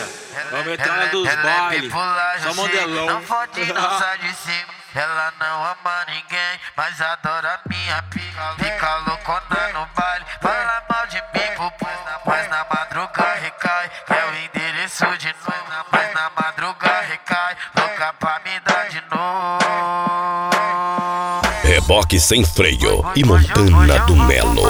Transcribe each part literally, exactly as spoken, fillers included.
Vamos entrar na dos bailes, só modelão. Não fode, não sai de cima. Ela não ama ninguém, mas adora minha pica. Fica loucona no baile, fala mal de mim pro povo. Mas na madruga recai, é o endereço de novo. Mas na madruga recai, louca pra me dar de novo. Reboque sem freio e Montana do Melo.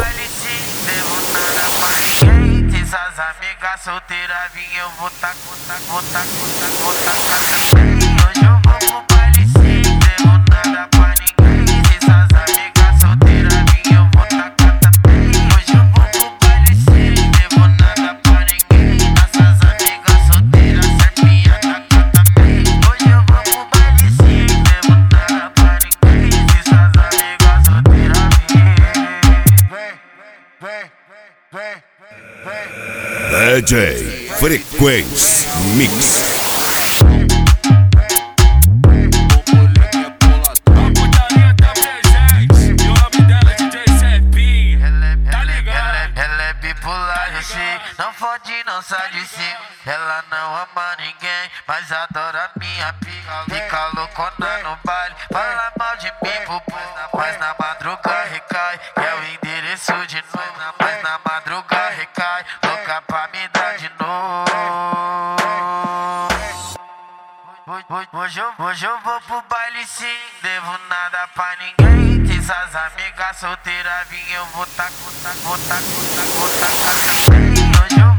Se as amigas solteiras vim, eu vou taco, taco, taco, taco, taco. Hoje eu vou pro baile sem devo nada pra ninguém. Se as amigas solteiras vim, eu vou tacar também. Hoje eu vou pro baile sem devo nada pra ninguém. Essas amigas solteiras serpinha tacar também. Hoje eu vou pro baile sem devo nada pra ninguém. Se as amigas solteiras vim. Vem, vem, vem, vem. D J Frequência Mix. Não fode, não sai de cima. Ela não ama ninguém, mas adora minha pica. Fica loucona no baile, fala mal de mim pro povo. Mas na madruga recai, é o endereço de novo. Mas na madruga recai, louca pra me dar de novo. Hoje eu, hoje eu vou pro baile sim, devo nada pra ninguém. Se as amigas solteiras vim, eu vou taco, taco, taco, taco, taco, taco. Hoje eu